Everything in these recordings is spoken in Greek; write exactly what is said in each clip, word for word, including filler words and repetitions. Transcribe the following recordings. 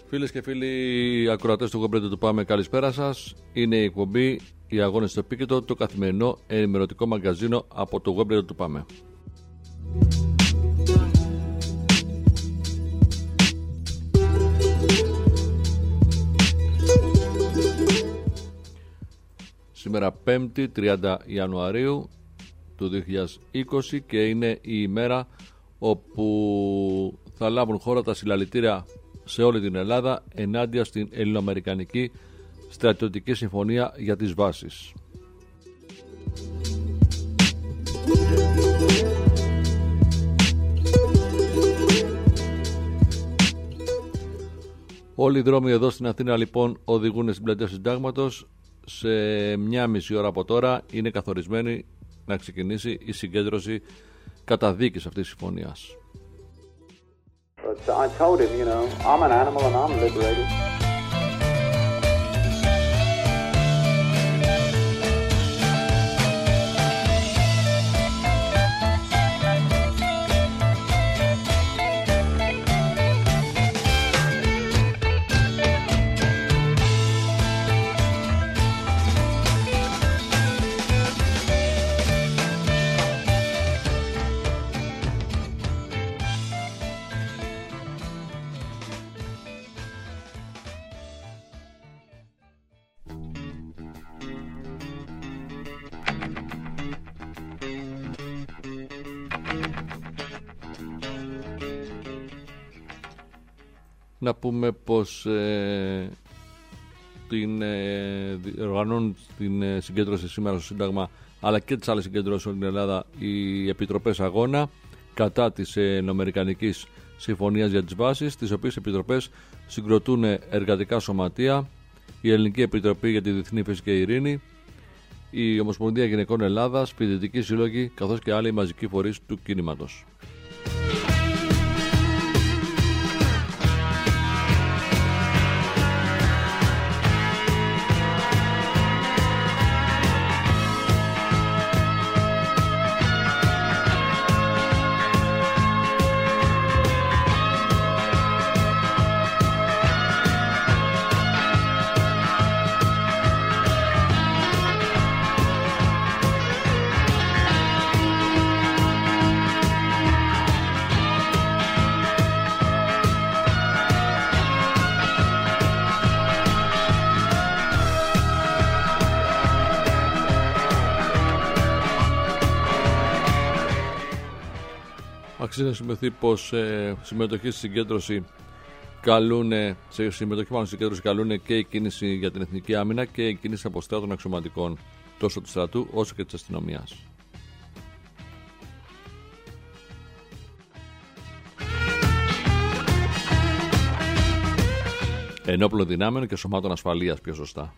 Φίλες και φίλοι ακροατές του Web Radio του Πάμε, καλησπέρα σας. Είναι η εκπομπή «Οι Αγώνες στο Επίκεντρο», το καθημερινό ενημερωτικό μαγκαζίνο από το Web Radio του Πάμε. Σήμερα πέμπτη τριάντα Ιανουαρίου του δύο χιλιάδες είκοσι και είναι η ημέρα όπου θα λάβουν χώρα τα συλλαλητήρια σε όλη την Ελλάδα ενάντια στην Ελληνοαμερικανική στρατιωτική συμφωνία για τις βάσεις. Όλοι οι δρόμοι εδώ στην Αθήνα λοιπόν οδηγούν στην πλατεία Συντάγματος. Σε μια μισή ώρα από τώρα είναι καθορισμένη να ξεκινήσει η συγκέντρωση καταδίκης αυτής της συμφωνίας. But I told him, you know, I'm an animal and I'm liberated. Να πούμε πως ε, την, ε, οργανώνουν την ε, συγκέντρωση σήμερα στο Σύνταγμα, αλλά και τις άλλες συγκέντρωσεις στην Ελλάδα, οι Επιτροπές Αγώνα κατά της Ελληνοαμερικανικής Συμφωνίας για τις Βάσεις, τις οποίες επιτροπές συγκροτούν εργατικά σωματεία, η Ελληνική Επιτροπή για τη Διεθνή Φύση και Ειρήνη, η Ομοσπονδία Γυναικών Ελλάδας, φοιτητικοί σύλλογοι, καθώς και άλλοι μαζικοί φορείς του κινήματος. Αξίζει να σημειωθεί πως ε, συμμετοχή στη συγκέντρωση καλούν, σε συμμετοχή πάνω στη συγκέντρωση καλούν και η κίνηση για την εθνική άμυνα και η κίνηση αποστράτων αξιωματικών τόσο του στρατού όσο και της αστυνομίας. Ενόπλων δυνάμεων και σωμάτων ασφαλείας, πιο σωστά.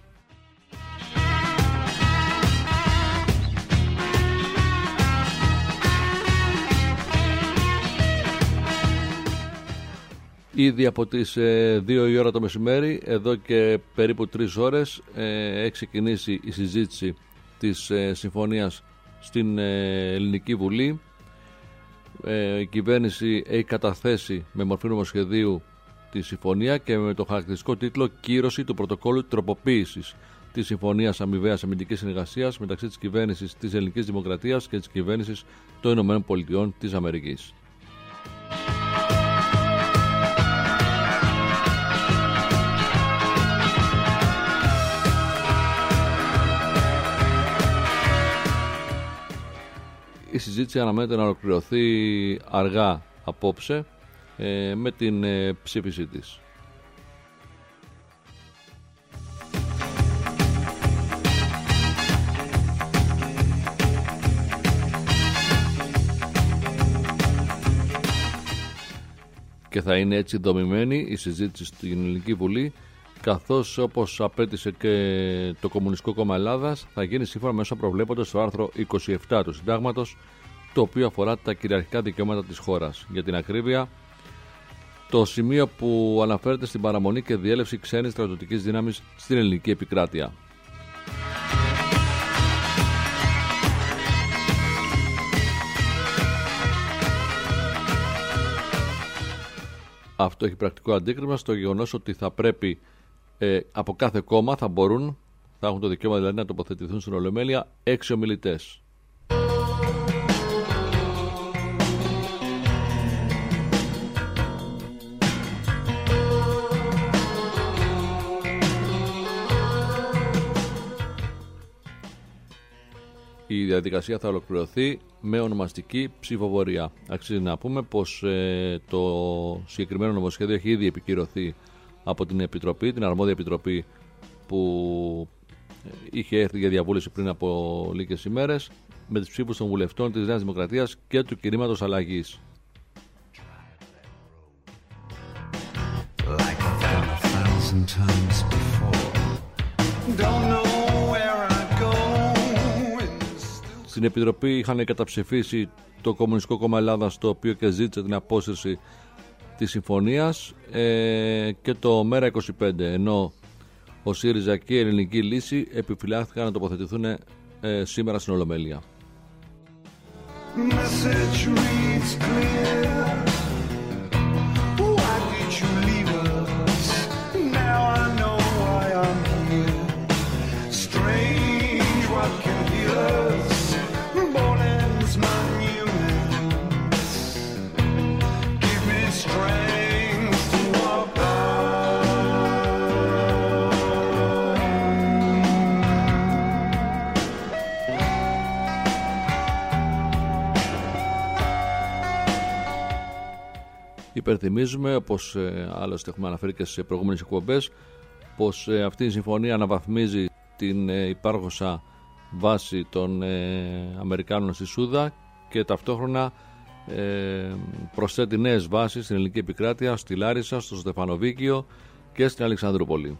Ήδη από τις ε, δύο η ώρα το μεσημέρι, εδώ και περίπου τρεις ώρες, ε, έχει ξεκινήσει η συζήτηση της ε, συμφωνίας στην ε, Ελληνική Βουλή. Ε, η κυβέρνηση έχει καταθέσει με μορφή νομοσχεδίου τη συμφωνία και με το χαρακτηριστικό τίτλο «Κύρωση του πρωτοκόλλου τροποποίησης της Συμφωνίας Αμοιβαίας Αμυντικής Συνεργασίας μεταξύ της κυβέρνησης της Ελληνικής Δημοκρατίας και της κυβέρνησης των Ηνωμένων Πολιτειών της Αμερικής». Η συζήτηση αναμένεται να ολοκληρωθεί αργά απόψε ε, με την ε, ψήφισή της. Και θα είναι έτσι δομημένη η συζήτηση στην Ελληνική Βουλή, καθώς όπως απέτησε και το Κομμουνιστικό Κόμμα Ελλάδας θα γίνει σύμφωνα με όσα προβλέπονται στο άρθρο είκοσι επτά του Συντάγματος, το οποίο αφορά τα κυριαρχικά δικαιώματα της χώρας. Για την ακρίβεια, το σημείο που αναφέρεται στην παραμονή και διέλευση ξένης στρατιωτικής δύναμης στην ελληνική επικράτεια. Αυτό έχει πρακτικό αντίκρισμα στο γεγονός ότι θα πρέπει ε, από κάθε κόμμα θα μπορούν, θα έχουν το δικαίωμα δηλαδή να τοποθετηθούν στην Ολομέλεια έξι ομιλητές. Η διαδικασία θα ολοκληρωθεί με ονομαστική ψηφοφορία. Αξίζει να πούμε πως ε, το συγκεκριμένο νομοσχέδιο έχει ήδη επικυρωθεί από την Επιτροπή, την αρμόδια Επιτροπή που είχε έρθει για διαβούλευση πριν από λίγες ημέρες, με τις ψήφους των βουλευτών της Νέας Δημοκρατίας και του κινήματος αλλαγής. Στην Επιτροπή είχαν καταψηφίσει το Κομμουνιστικό Κόμμα Ελλάδας, το οποίο και ζήτησε την απόσυρση της συμφωνίας, ε, και το ΜΕΡΑ είκοσι πέντε, ενώ ο ΣΥΡΙΖΑ και η Ελληνική Λύση επιφυλάχθηκαν να τοποθετηθούν ε, σήμερα στην Ολομέλεια. Υπενθυμίζουμε, όπως ε, άλλωστε έχουμε αναφέρει και σε προηγούμενες εκπομπές, πως ε, αυτή η συμφωνία αναβαθμίζει την ε, υπάρχουσα βάση των ε, Αμερικάνων στη Σούδα και ταυτόχρονα ε, προσθέτει νέες βάσεις στην ελληνική επικράτεια, στη Λάρισα, στο Στεφανοβίκιο και στην Αλεξανδρούπολη.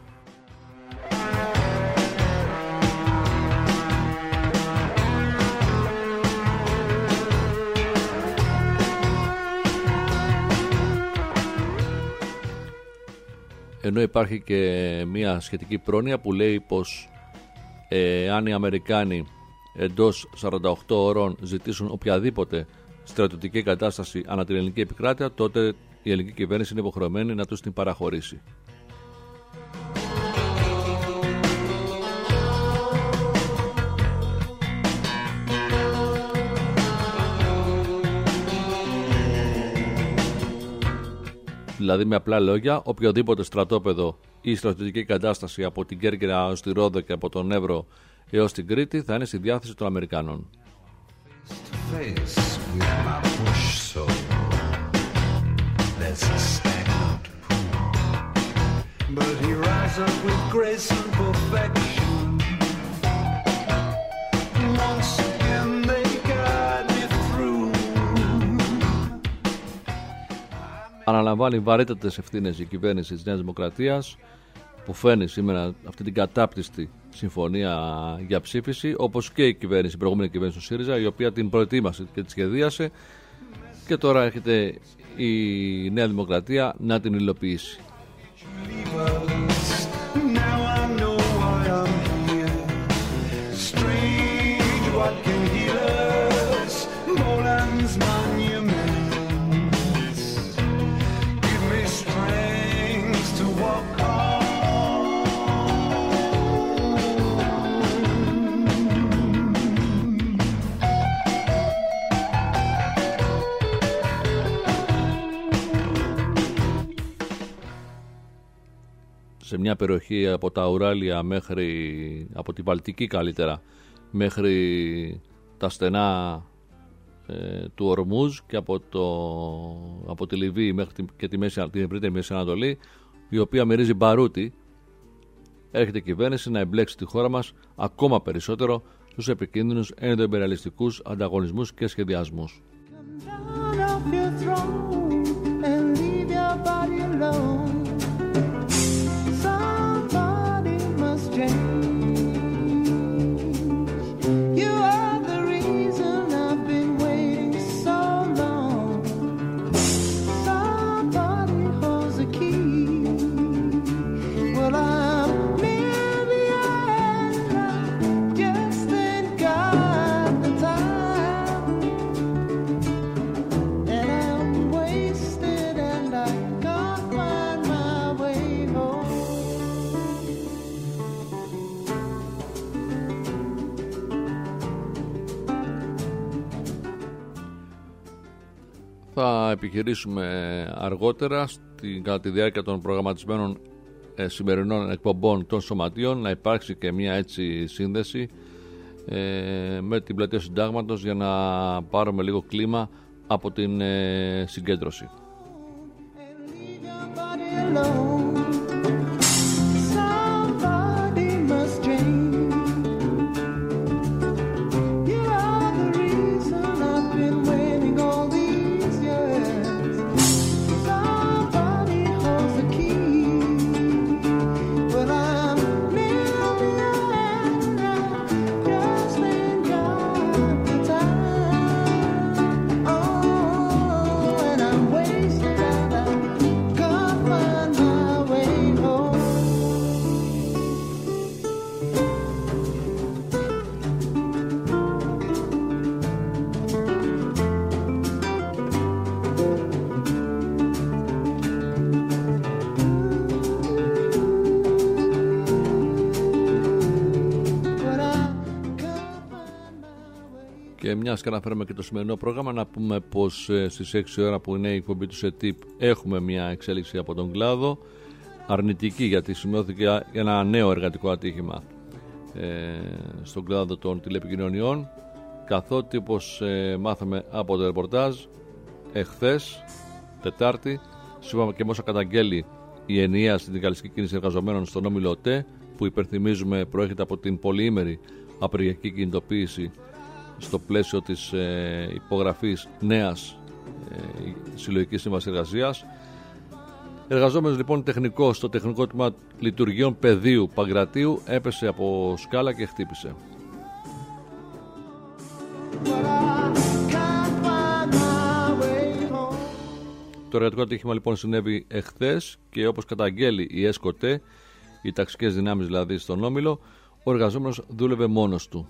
Ενώ υπάρχει και μια σχετική πρόνοια που λέει πως ε, αν οι Αμερικάνοι εντός σαράντα οκτώ ώρων ζητήσουν οποιαδήποτε στρατιωτική κατάσταση ανά την ελληνική επικράτεια, τότε η ελληνική κυβέρνηση είναι υποχρεωμένη να τους την παραχωρήσει. Δηλαδή, με απλά λόγια, οποιοδήποτε στρατόπεδο ή στρατιωτική κατάσταση από την Κέρκυρα ως τη Ρόδο και από τον Εύρο έως την Κρήτη θα είναι στη διάθεση των Αμερικάνων. Αναλαμβάνει βαρύτατες ευθύνες η κυβέρνηση της Νέας Δημοκρατίας, που φέρνει σήμερα αυτή την κατάπτυστη συμφωνία για ψήφιση, όπως και η κυβέρνηση, η προηγούμενη κυβέρνηση του ΣΥΡΙΖΑ, η οποία την προετοίμασε και τη σχεδίασε, και τώρα έρχεται η Νέα Δημοκρατία να την υλοποιήσει. Σε μια περιοχή από τα Ουράλια μέχρι, από τη Βαλτική καλύτερα, μέχρι τα στενά ε, του Ορμούζ και από, το, από τη Λιβύη μέχρι την, και τη Μέση, την ευρύτερη Μέση Ανατολή, η οποία μυρίζει μπαρούτι, έρχεται η κυβέρνηση να εμπλέξει τη χώρα μας ακόμα περισσότερο στους επικίνδυνους ενδοεμπεριαλιστικούς ανταγωνισμούς και σχεδιασμούς. And I'm wasted and I θα επιχειρήσουμε αργότερα στην, κατά τη διάρκεια των προγραμματισμένων ε, σημερινών εκπομπών των σωματείων να υπάρξει και μια έτσι σύνδεση ε, με την πλατεία Συντάγματος για να πάρουμε λίγο κλίμα από την ε, συγκέντρωση. Και μιας και αναφέραμε και το σημερινό πρόγραμμα, να πούμε πως ε, στις έξι ώρα που είναι η εκπομπή του ΣΕΤΙΠ έχουμε μια εξέλιξη από τον κλάδο αρνητική, γιατί σημειώθηκε ένα νέο εργατικό ατύχημα ε, στον κλάδο των τηλεπικοινωνιών, καθότι όπως ε, μάθαμε από το ρεπορτάζ εχθές Τετάρτη, σύμφωνα και με όσα καταγγέλει η ενιαία συνδικαλιστική κίνηση εργαζομένων στον όμιλο ΟΤΕ, που υπενθυμίζουμε προέρχεται από την πολυήμερη απεργιακή κινητοποίηση στο πλαίσιο της ε, υπογραφής νέας ε, συλλογικής σύμβασης εργασίας. Εργαζόμενος λοιπόν τεχνικός στο τεχνικό τμήμα λειτουργιών πεδίου Παγκρατίου έπεσε από σκάλα και χτύπησε. Το εργατικό ατύχημα λοιπόν συνέβη εχθές και όπως καταγγέλει η ΕΣΚΟΤΕ, οι ταξικές δυνάμεις δηλαδή στον Όμιλο, ο εργαζόμενος δούλευε μόνος του.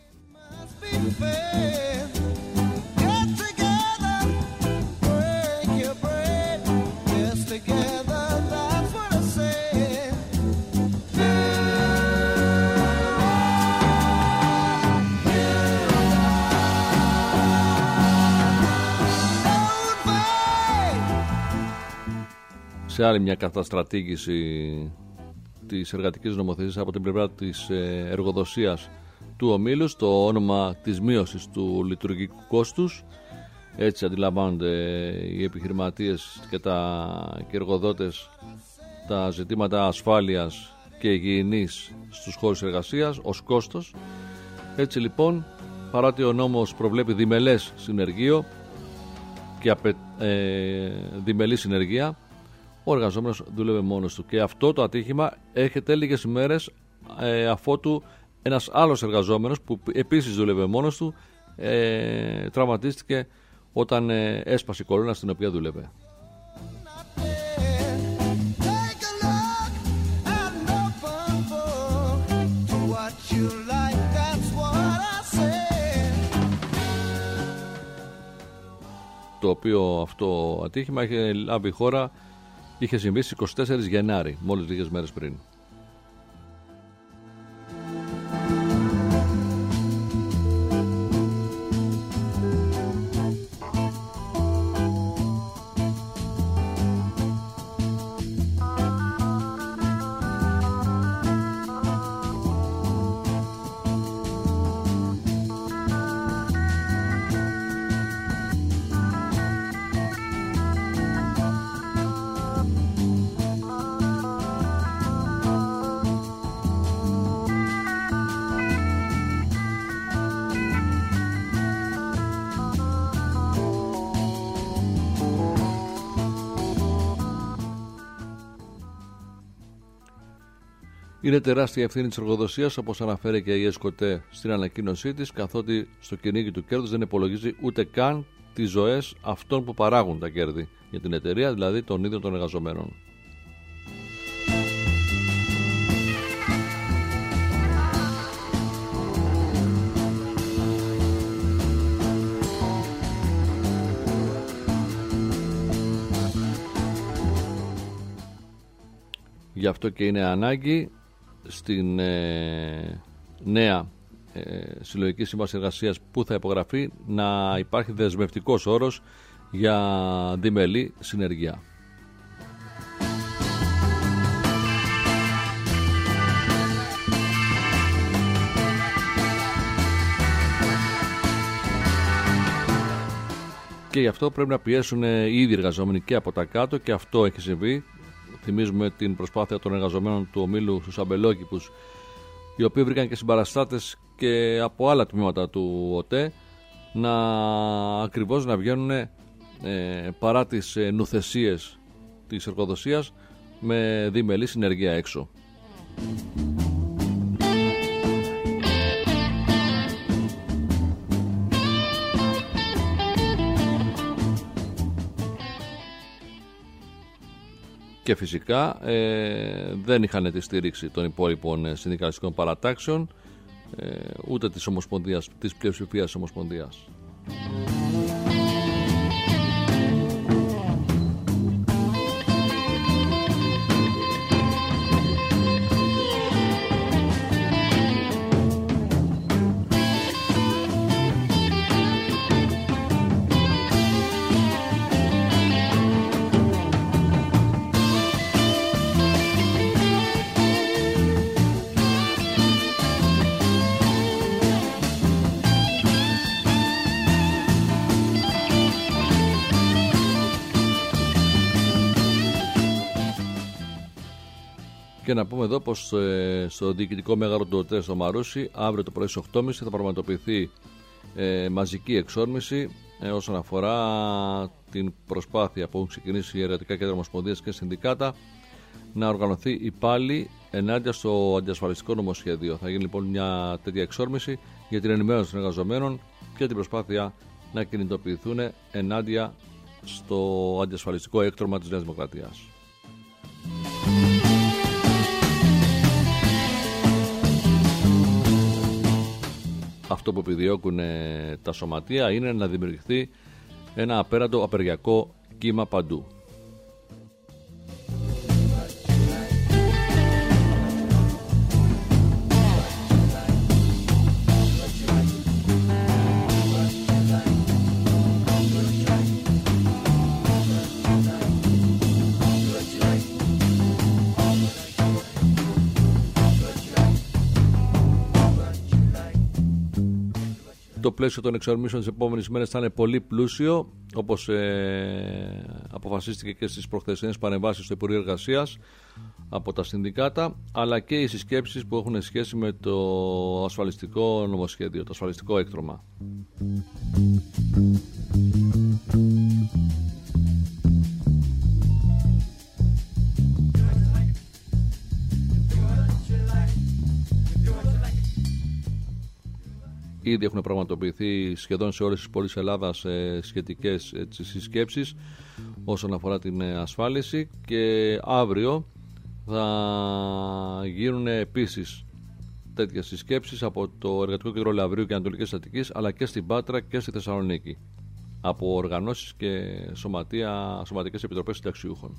Σε άλλη μια καταστρατήγηση της εργατικής νομοθεσίας από την πλευρά της εργοδοσίας του ομίλου, στο όνομα της μείωσης του λειτουργικού κόστους, έτσι αντιλαμβάνονται οι επιχειρηματίες και, τα, και οι εργοδότες τα ζητήματα ασφάλειας και υγιεινής στους χώρους εργασίας ως κόστος. Έτσι λοιπόν, παρότι ο νόμος προβλέπει διμελές συνεργείο και απε, ε, διμελή συνεργεία, ο εργαζόμενος δούλευε μόνος του, και αυτό το ατύχημα έρχεται λίγες ημέρες ε, αφότου ένας άλλος εργαζόμενος που επίσης δούλευε μόνος του ε, τραυματίστηκε όταν ε, έσπασε η κολόνα στην οποία δούλευε. Το οποίο αυτό ατύχημα είχε λάβει η χώρα, είχε συμβεί στις είκοσι τέσσερις Γενάρη, μόλις λίγες μέρες πριν. Είναι τεράστια ευθύνη της εργοδοσίας, όπως αναφέρει και η ΕΣΚΟΤΕ στην ανακοίνωσή της, καθότι στο κυνήγι του κέρδους δεν υπολογίζει ούτε καν τις ζωές αυτών που παράγουν τα κέρδη για την εταιρεία, δηλαδή των ίδιων των εργαζομένων. Γι' αυτό και είναι ανάγκη στην ε, νέα ε, συλλογική σύμβαση εργασίας που θα υπογραφεί να υπάρχει δεσμευτικός όρος για διμελή συνεργεία. Και γι' αυτό πρέπει να πιέσουν οι ίδιοι εργαζόμενοι και από τα κάτω, και αυτό έχει συμβεί. Θυμίζουμε την προσπάθεια των εργαζομένων του ομίλου στους αμπελόκηπους, οι οποίοι βρήκαν και συμπαραστάτες και από άλλα τμήματα του ΟΤΕ να ακριβώς να βγαίνουν ε, παρά τις ε, νουθεσίες της εργοδοσίας με διμελή συνεργεία έξω. Και φυσικά ε, δεν είχαν τη στήριξη των υπόλοιπων συνδικαλιστικών παρατάξεων, ε, ούτε της Ομοσπονδίας, της πλειοψηφίας της Ομοσπονδίας. Και να πούμε εδώ πως ε, στο διοικητικό μέγαρο του ΟΤΕ στο Μαρούσι αύριο το πρωί στις οκτώ και μισή θα πραγματοποιηθεί ε, μαζική εξόρμηση ε, όσον αφορά την προσπάθεια που έχουν ξεκινήσει οι Εργατικά Κέντρα Ομοσπονδίας και συνδικάτα να οργανωθεί η πάλι ενάντια στο αντιασφαλιστικό νομοσχέδιο. Θα γίνει λοιπόν μια τέτοια εξόρμηση για την ενημέρωση των εργαζομένων και την προσπάθεια να κινητοποιηθούν ενάντια στο αντιασφαλιστικό έκτρωμα της Νέας Δημοκρατίας. Αυτό που επιδιώκουν τα σωματεία είναι να δημιουργηθεί ένα απέραντο απεργιακό κύμα παντού. Το πλαίσιο των εξορμήσεων τις επόμενες μέρες θα είναι πολύ πλούσιο, όπως ε, αποφασίστηκε και στις προχθεσινές παρεμβάσεις του Υπουργείου Εργασίας από τα συνδικάτα, αλλά και οι συσκέψεις που έχουν σχέση με το ασφαλιστικό νομοσχέδιο, το ασφαλιστικό έκτρωμα. Ήδη έχουν πραγματοποιηθεί σχεδόν σε όλες τις πόλεις Ελλάδας ε, σχετικές έτσι, συσκέψεις όσον αφορά την ε, ασφάλιση, και αύριο θα γίνουν επίσης τέτοιες συσκέψεις από το Εργατικό Κέντρο Λαυρίου και Ανατολικής Αττικής, αλλά και στην Πάτρα και στη Θεσσαλονίκη από οργανώσεις και σωματεία, σωματικές επιτροπές συνταξιούχων.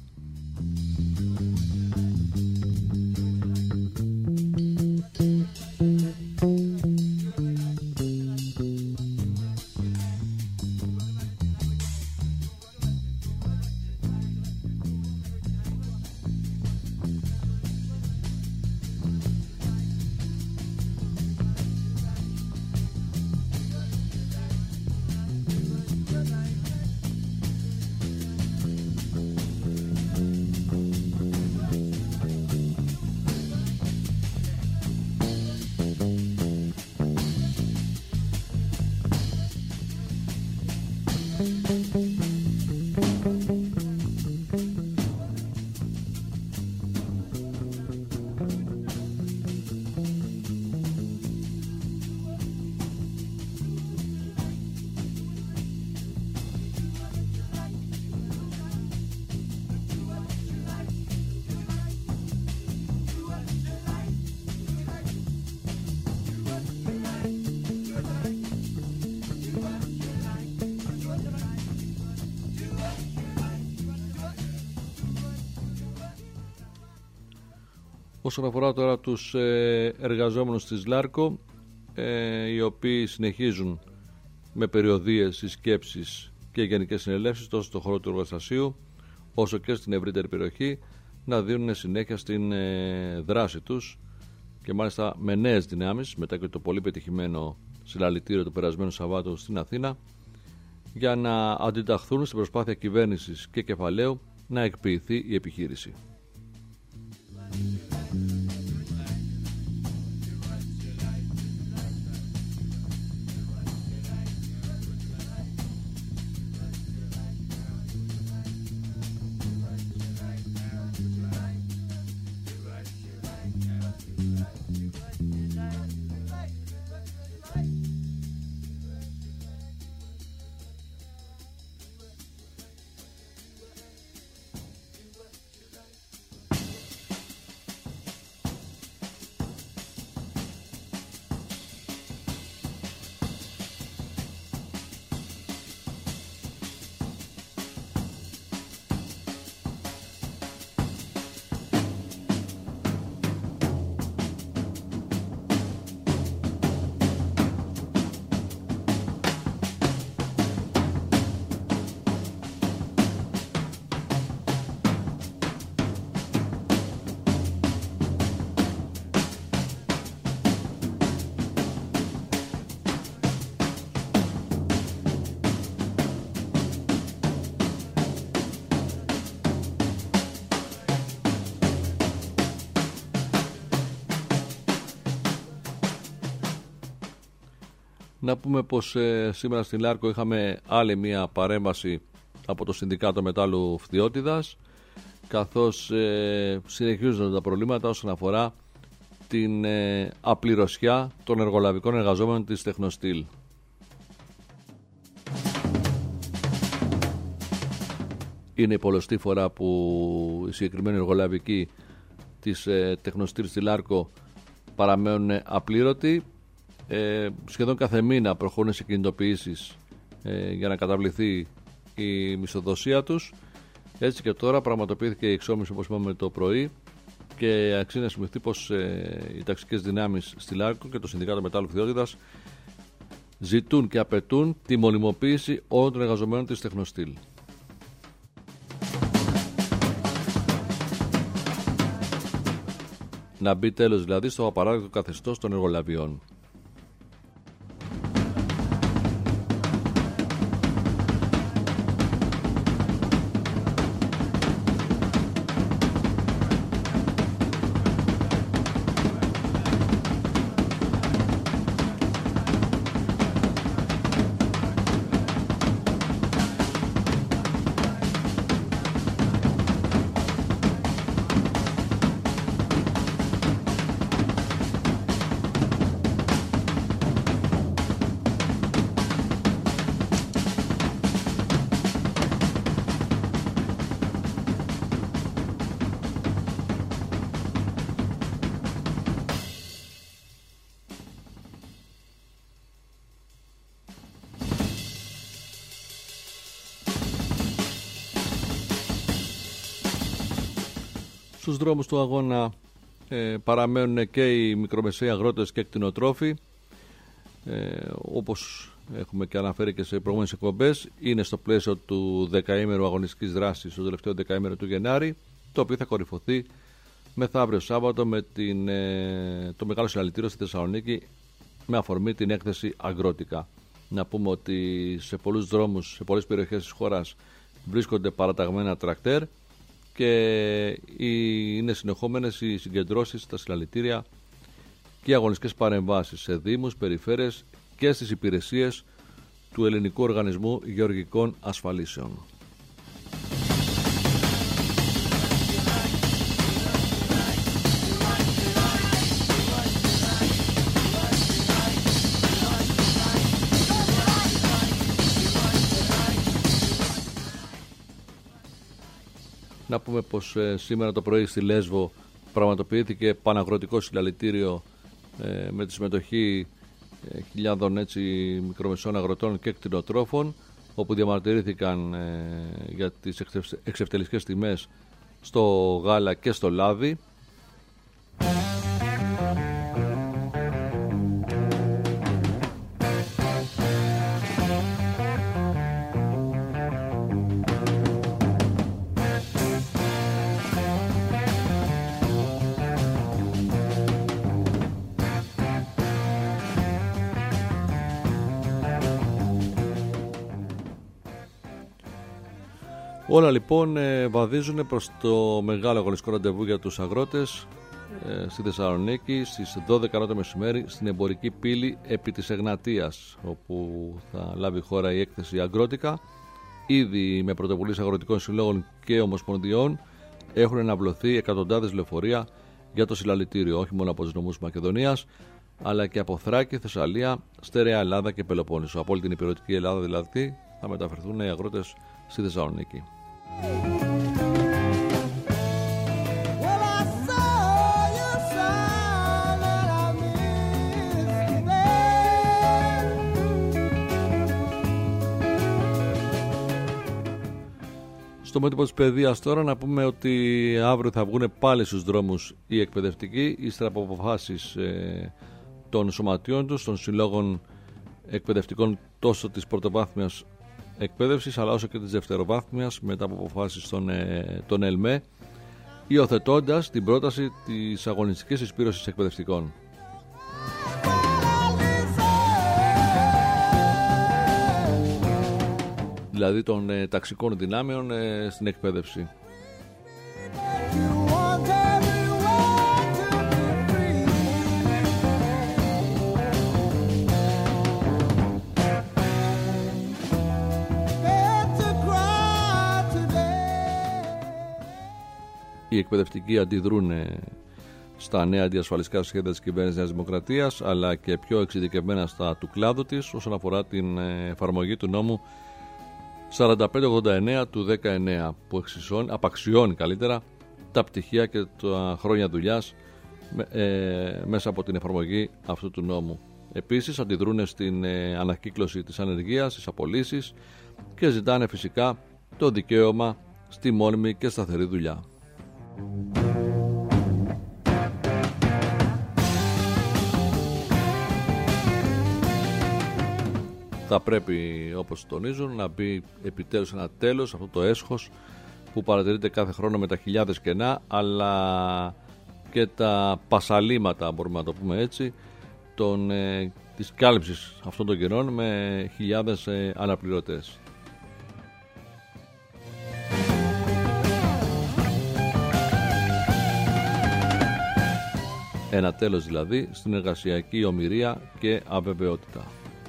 Όσον αφορά τώρα τους ε, εργαζόμενους της ΛΑΡΚΟ, ε, οι οποίοι συνεχίζουν με περιοδίες συσκέψεις και οι γενικές συνελεύσεις τόσο στον χώρο του εργοστασίου όσο και στην ευρύτερη περιοχή να δίνουν συνέχεια στην ε, δράση τους και μάλιστα με νέες δυνάμεις μετά και το πολύ πετυχημένο συλλαλητήριο του περασμένου Σαββάτου στην Αθήνα για να αντιταχθούν στην προσπάθεια κυβέρνησης και κεφαλαίου να εκποιηθεί η επιχείρηση. Να πούμε πως ε, σήμερα στην Λάρκο είχαμε άλλη μια παρέμβαση από το Συνδικάτο Μετάλλου Φθιώτιδας, καθώς ε, συνεχίζονται τα προβλήματα όσον αφορά την ε, απληρωσιά των εργολαβικών εργαζόμενων της Τεχνοστήλ. Είναι η πολλωστή φορά που οι συγκεκριμένοι εργολαβικοί της ε, Τεχνοστήλ στη Λάρκο παραμένουν απλήρωτοι. Ε, σχεδόν κάθε μήνα προχωρούν σε κινητοποιήσεις ε, για να καταβληθεί η μισθοδοσία τους. Έτσι και τώρα πραγματοποιήθηκε η εξόμιση, όπως είπαμε, το πρωί και αξίζει να σημειωθεί πως ε, οι ταξικές δυνάμεις στη Λάρκο και το Συνδικάτο Μετάλλου Φθιώτιδας ζητούν και απαιτούν τη μονιμοποίηση όλων των εργαζομένων της Τεχνοστήλ. Να μπει τέλος δηλαδή στο απαράδεκτο καθεστώς των εργολαβιών. Στους δρόμους του αγώνα ε, παραμένουν και οι μικρομεσαίοι αγρότες και κτηνοτρόφοι, ε, όπως έχουμε και αναφέρει και σε προηγούμενες εκπομπές. Είναι στο πλαίσιο του δεκαήμερου αγωνιστικής δράσης, το τελευταίο δεκαήμερο του Γενάρη, το οποίο θα κορυφωθεί μεθαύριο Σάββατο με την, ε, το μεγάλο συλλαλητήριο στη Θεσσαλονίκη με αφορμή την έκθεση Αγρότικα. Να πούμε ότι σε πολλούς δρόμους, σε πολλές περιοχές της χώρας βρίσκονται παραταγμένα τρακτέρ και είναι συνεχόμενες οι συγκεντρώσεις, τα συλλαλητήρια και οι αγωνιστικές παρεμβάσεις σε δήμους, περιφέρειες και στις υπηρεσίες του Ελληνικού Οργανισμού Γεωργικών Ασφαλίσεων. Να πούμε πως ε, σήμερα το πρωί στη Λέσβο πραγματοποιήθηκε παναγροτικό συλλαλητήριο ε, με τη συμμετοχή ε, χιλιάδων έτσι, μικρομεσαίων αγροτών και κτηνοτρόφων, όπου διαμαρτυρήθηκαν ε, για τις εξευτελιστικές τιμές στο γάλα και στο λάδι. Όλα λοιπόν βαδίζουν προς το μεγάλο αγωνιστικό ραντεβού για τους αγρότες στη Θεσσαλονίκη στις δώδεκα το μεσημέρι στην εμπορική πύλη επί της Εγνατίας, όπου θα λάβει η χώρα η έκθεση Αγκρότικα. Ήδη με πρωτοβουλίες αγροτικών συλλόγων και ομοσπονδιών έχουν αναβλωθεί εκατοντάδες λεωφορεία για το συλλαλητήριο, όχι μόνο από τους νομούς Μακεδονίας, αλλά και από Θράκη, Θεσσαλία, Στερεά Ελλάδα και Πελοπόννησο. Από όλη την υπηρετική Ελλάδα δηλαδή θα μεταφερθούν οι αγρότες στη Θεσσαλονίκη. Στο μέτωπο της παιδείας τώρα να πούμε ότι αύριο θα βγουν πάλι στους δρόμους οι εκπαιδευτικοί ύστερα από αποφάσεις ε, των σωματείων τους, των συλλόγων εκπαιδευτικών τόσο της πρωτοβάθμιας εκπαίδευσης αλλά όσο και της δευτεροβάθμιας μετά από αποφάσεις των, ε, των ΕΛΜΕ, υιοθετώντας την πρόταση της αγωνιστικής συσπήρωσης εκπαιδευτικών. Δηλαδή των ε, ταξικών δυνάμεων ε, στην εκπαίδευση. Οι εκπαιδευτικοί αντιδρούν ε, στα νέα αντιασφαλιστικά σχέδια της κυβέρνησης Νέας Δημοκρατίας, αλλά και πιο εξειδικευμένα στα του κλάδου της όσον αφορά την ε, εφαρμογή του νόμου σαράντα πέντε ογδόντα εννέα του δεκαεννέα που εξισώνει, απαξιώνει καλύτερα τα πτυχία και τα χρόνια δουλειάς ε, μέσα από την εφαρμογή αυτού του νόμου. Επίσης αντιδρούν στην ε, ανακύκλωση της ανεργίας, στις απολύσεις και ζητάνε φυσικά το δικαίωμα στη μόνιμη και σταθερή δουλειά. Θα πρέπει, όπως τονίζουν, να μπει επιτέλους ένα τέλος σε αυτό το έσχος που παρατηρείται κάθε χρόνο με τα χιλιάδες κενά αλλά και τα πασαλήματα, μπορούμε να το πούμε έτσι, των, ε, της κάλυψης αυτών των κενών με χιλιάδες ε, αναπληρωτές. Ένα τέλος δηλαδή στην εργασιακή ομηρία και αβεβαιότητα.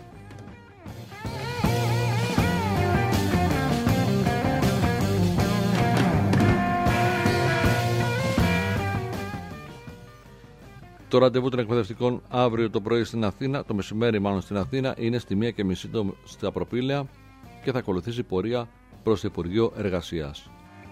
Το ραντεβού των εκπαιδευτικών αύριο το πρωί στην Αθήνα, το μεσημέρι μάλλον στην Αθήνα, είναι στη μία και μισή στα Προπήλαια και θα ακολουθήσει πορεία προς το Υπουργείο Εργασίας.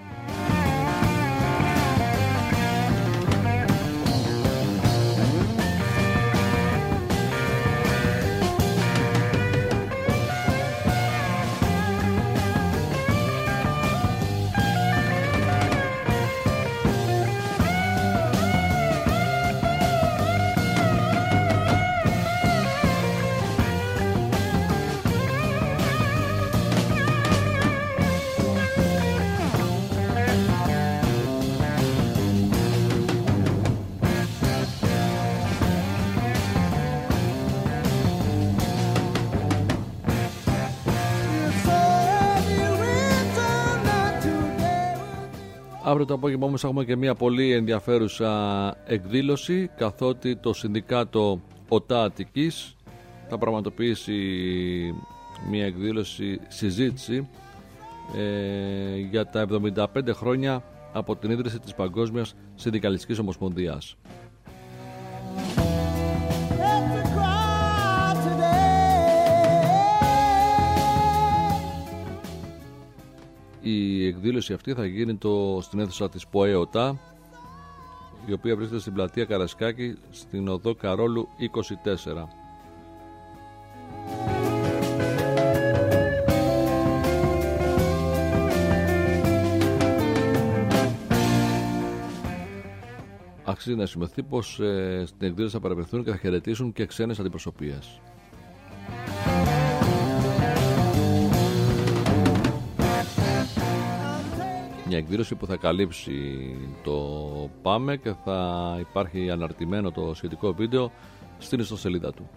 Αύριο το απόγευμα όμως έχουμε και μια πολύ ενδιαφέρουσα εκδήλωση, καθότι το Συνδικάτο ΟΤΑ Αττικής θα πραγματοποιήσει μια εκδήλωση συζήτηση ε, για τα εβδομήντα πέντε χρόνια από την ίδρυση της Παγκόσμιας Συνδικαλιστικής Ομοσπονδίας. Η εκδήλωση αυτή θα γίνει το, στην αίθουσα της ΠΟΕ-ΟΤΑ, η οποία βρίσκεται στην πλατεία Καρασκάκη στην οδό Καρόλου είκοσι τέσσερα. Αξίζει να σημειωθεί πως ε, στην εκδήλωση θα παρευρεθούν και θα χαιρετήσουν και ξένες αντιπροσωπείες. Μια εκδήλωση που θα καλύψει το ΠΑΜΕ και θα υπάρχει αναρτημένο το σχετικό βίντεο στην ιστοσελίδα του.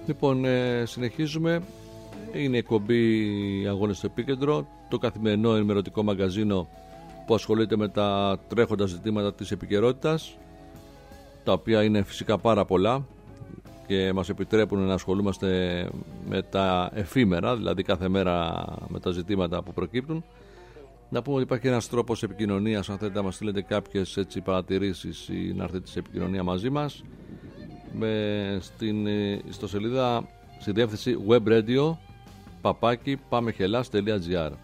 Λοιπόν, ε, συνεχίζουμε. Είναι η εκπομπή Αγώνες στο Επίκεντρο, το καθημερινό ενημερωτικό μαγκαζίνο που ασχολείται με τα τρέχοντα ζητήματα της επικαιρότητας, τα οποία είναι φυσικά πάρα πολλά και μας επιτρέπουν να ασχολούμαστε με τα εφήμερα, δηλαδή κάθε μέρα με τα ζητήματα που προκύπτουν. Να πούμε ότι υπάρχει ένας τρόπος επικοινωνίας, αν θέλετε να μας στείλετε κάποιες έτσι παρατηρήσεις ή να έρθετε σε επικοινωνία μαζί μας, με, στην ιστοσελίδα, στη διεύθυνση webradio παπάκι πάμεχελάς τελεία τζι άρ.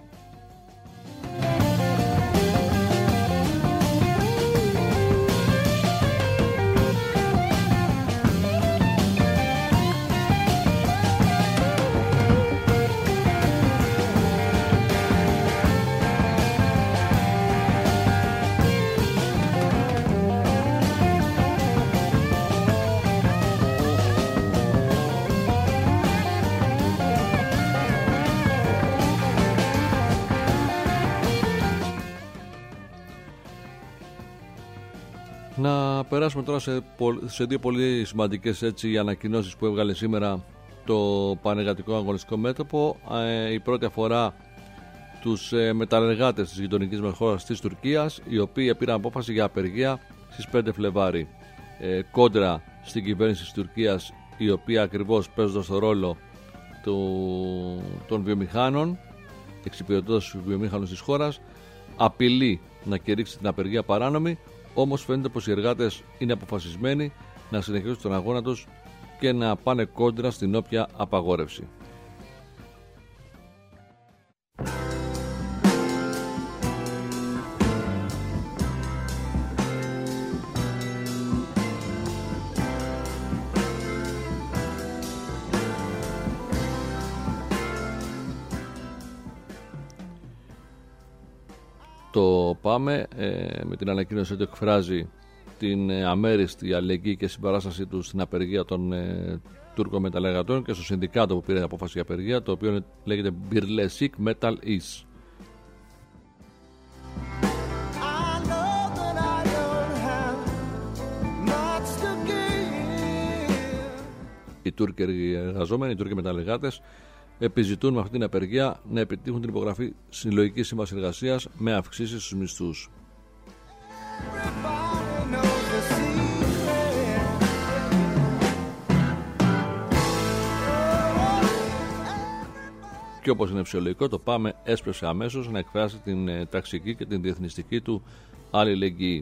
Να περάσουμε τώρα σε, σε δύο πολύ σημαντικές έτσι, ανακοινώσεις που έβγαλε σήμερα το Πανεργατικό Αγωνιστικό Μέτωπο. Ε, η πρώτη αφορά τους ε, μεταλλεργάτες της γειτονικής μας χώρας της Τουρκίας, οι οποίοι πήραν απόφαση για απεργία στις πέντε Φλεβάρι, ε, κόντρα στην κυβέρνηση της Τουρκίας, η οποία ακριβώς παίζοντας το ρόλο του, των βιομηχάνων, εξυπηρετώντας τους βιομηχάνους της χώρας, απειλεί να κηρύξει την απεργία παράνομη. Όμως φαίνεται πως οι εργάτες είναι αποφασισμένοι να συνεχίσουν τον αγώνα τους και να πάνε κόντρα στην όποια απαγόρευση. Το ΠΑΜΕ ε, με την ανακοίνωση ότι εκφράζει την ε, αμέριστη αλληλεγγύη και συμπαράστασή του στην απεργία των ε, Τούρκων μεταλλεργατών και στο συνδικάτο που πήρε απόφαση για απεργία, το οποίο λέγεται Birleşik Metal Is. Οι Τούρκοι εργαζόμενοι, οι Τούρκοι μεταλλεργάτες, επιζητούν με αυτή την απεργία να επιτύχουν την υπογραφή συλλογικής σύμβασης εργασίας με αυξήσεις στους μισθούς. Και όπως είναι φυσιολογικό, το ΠΑΜΕ έσπευσε αμέσως να εκφράσει την ταξική και την διεθνιστική του αλληλεγγύη.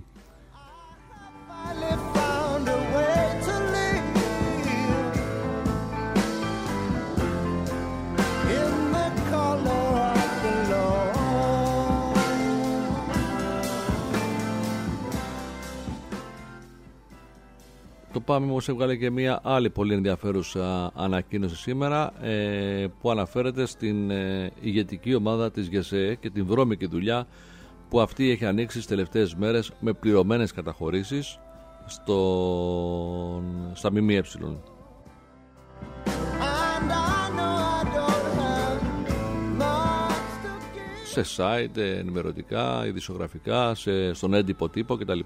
Το ΠΑΜΕ όμως έβγαλε και μια άλλη πολύ ενδιαφέρουσα ανακοίνωση σήμερα, ε, που αναφέρεται στην ε, ηγετική ομάδα της ΓΕΣΕΕ και την βρώμικη δουλειά που αυτή έχει ανοίξει στις τελευταίες μέρες με πληρωμένες καταχωρήσεις στο, στα ΜΜΕ. Σε site, ενημερωτικά, ειδησιογραφικά, σε, στον έντυπο τύπο κτλ.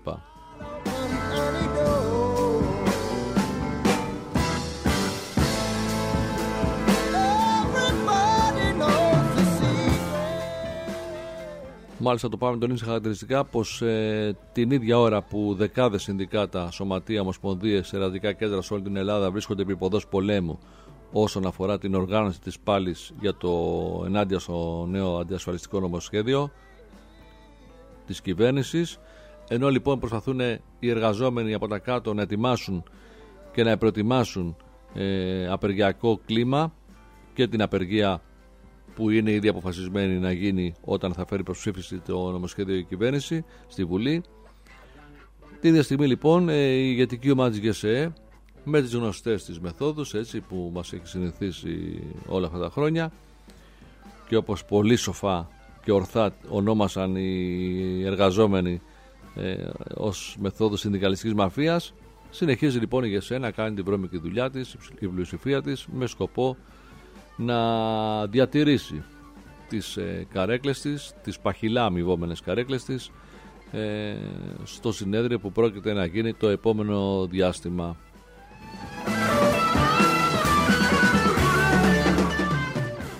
Μάλιστα το ΠΑΜΕ τονίζει χαρακτηριστικά πως ε, την ίδια ώρα που δεκάδες συνδικάτα, σωματεία, ομοσπονδίες, εργατικά κέντρα σε όλη την Ελλάδα βρίσκονται επί ποδός πολέμου όσον αφορά την οργάνωση της πάλης για το ενάντια στο νέο αντιασφαλιστικό νομοσχέδιο της κυβέρνησης, ενώ λοιπόν προσπαθούν οι εργαζόμενοι από τα κάτω να ετοιμάσουν και να προετοιμάσουν ε, απεργιακό κλίμα και την απεργία που είναι ήδη αποφασισμένη να γίνει όταν θα φέρει προσψήφιση το νομοσχέδιο η κυβέρνηση στη Βουλή. Την ίδια στιγμή λοιπόν η ηγετική ομάδα της ΓΕΣΕΕ με τις γνωστές της μεθόδους, έτσι, που μας έχει συνηθίσει όλα αυτά τα χρόνια και όπως πολύ σοφά και ορθά ονόμασαν οι εργαζόμενοι ε, ως μεθόδους συνδικαλιστικής μαφίας, συνεχίζει λοιπόν η ΓΕΣΕΕ να κάνει την βρώμικη δουλειά της, η πλειοψηφία της, με σκοπό να διατηρήσει τις ε, καρέκλες της, τις παχυλά αμοιβόμενες καρέκλες της ε, στο συνέδριο που πρόκειται να γίνει το επόμενο διάστημα.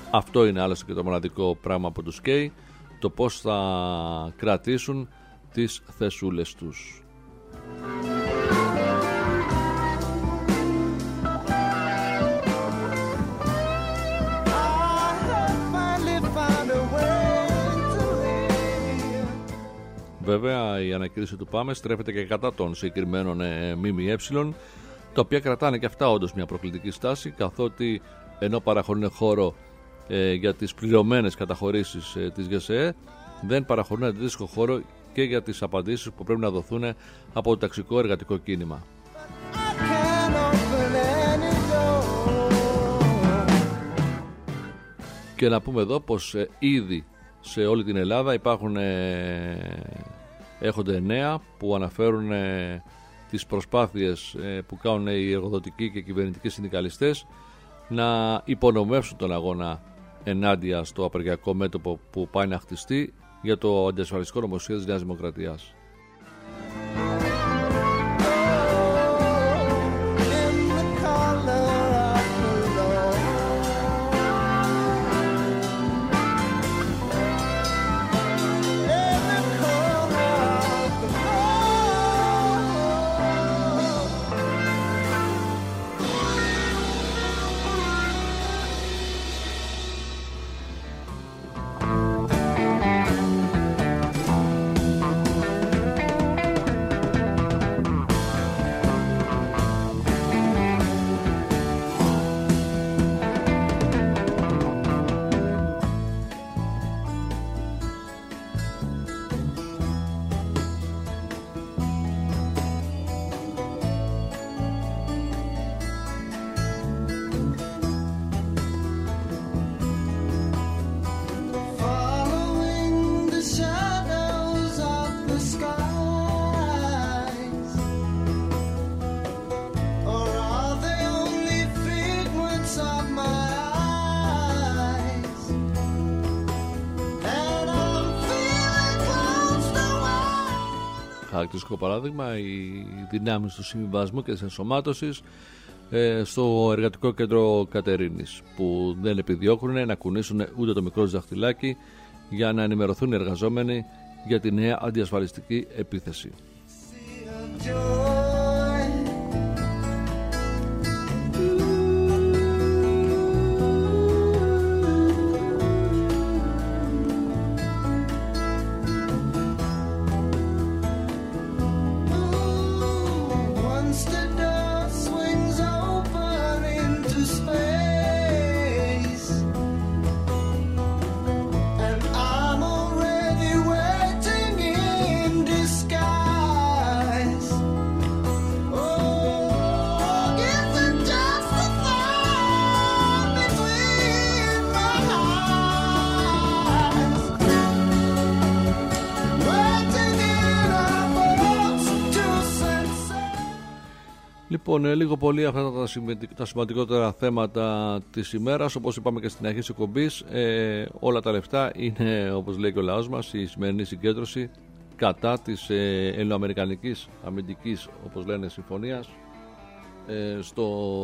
Αυτό είναι άλλωστε και το μοναδικό πράγμα που τους καίει, το πώς θα κρατήσουν τις θεσούλες τους. Βέβαια η ανακοίνωση του ΠΑΜΕ στρέφεται και κατά των συγκεκριμένων ε, ΜΜΕ, τα οποία κρατάνε και αυτά όντως μια προκλητική στάση, καθότι ενώ παραχωρούν χώρο ε, για τις πληρωμένες καταχωρήσεις ε, της ΓΕΣΕΕ, δεν παραχωρούν αντίστοιχο χώρο και για τις απαντήσεις που πρέπει να δοθούν από το ταξικό εργατικό κίνημα. Και να πούμε εδώ πως ε, ήδη σε όλη την Ελλάδα υπάρχουν ε, έχονται νέα που αναφέρουν ε, τις προσπάθειες ε, που κάνουν οι εργοδοτικοί και κυβερνητικοί συνδικαλιστές να υπονομεύσουν τον αγώνα ενάντια στο απεργιακό μέτωπο που πάει να χτιστεί για το αντιασφαλιστικό νομοσχέδιο της Νέας Δημοκρατίας. Χαρακτηριστικό παράδειγμα, οι δυνάμεις του συμβιβασμού και της ενσωμάτωσης ε, στο Εργατικό Κέντρο Κατερίνης, που δεν επιδιώκουν να κουνήσουν ούτε το μικρό δαχτυλάκι για να ενημερωθούν οι εργαζόμενοι για τη νέα αντιασφαλιστική επίθεση. Λοιπόν, λίγο πολύ αυτά τα σημαντικότερα θέματα της ημέρας. Όπως είπαμε και στην αρχή της εκπομπής, ε, όλα τα λεφτά είναι, όπως λέει και ο λαός μας, η σημερινή συγκέντρωση κατά της ε, ελληνοαμερικανικής αμυντικής, όπως λένε, συμφωνίας ε, στο,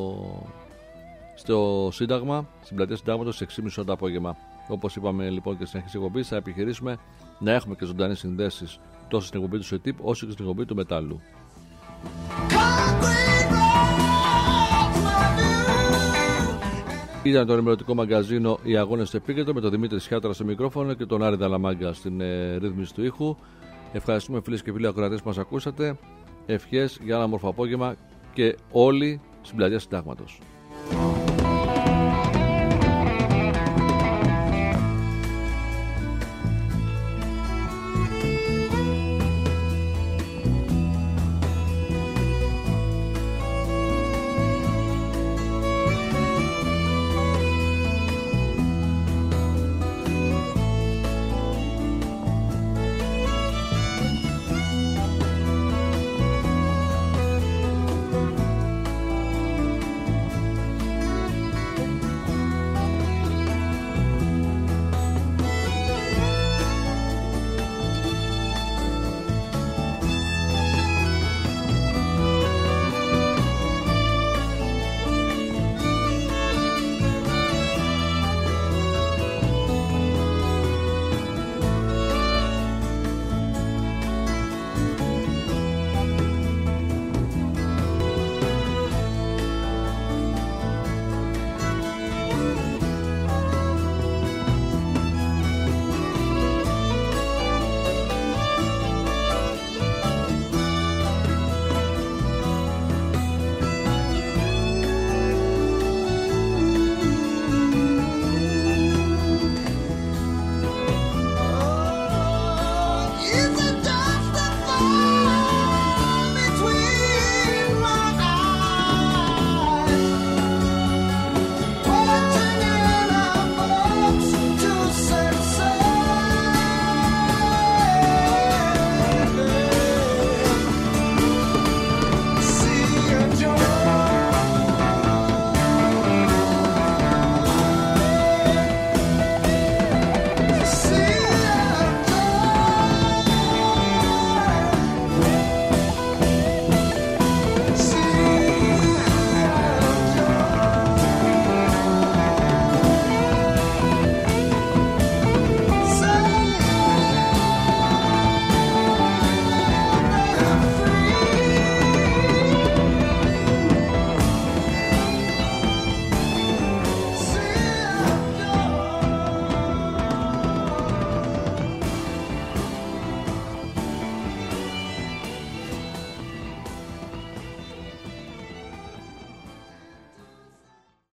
στο Σύνταγμα, στην πλατεία Συντάγματος, στις έξι και μισή το απόγευμα. Όπως είπαμε λοιπόν και στην αρχή της εκπομπής, θα επιχειρήσουμε να έχουμε και ζωντανές συνδέσεις τόσο στην εκπομπή του ΣΕΤΙΠ όσο και στην εκπομπή του Μετάλλου. Ήταν το ενημερωτικό μαγκαζίνο «Οι Αγώνες στο Επίκεντρο» με τον Δημήτρη Σιάτρα στο μικρόφωνο και τον Άρη Δαλαμάγκα στην ε, ρύθμιση του ήχου. Ευχαριστούμε φίλες και φίλοι ακροατές που μας ακούσατε. Ευχές για ένα όμορφο απόγευμα και όλοι στην πλατεία Συντάγματος.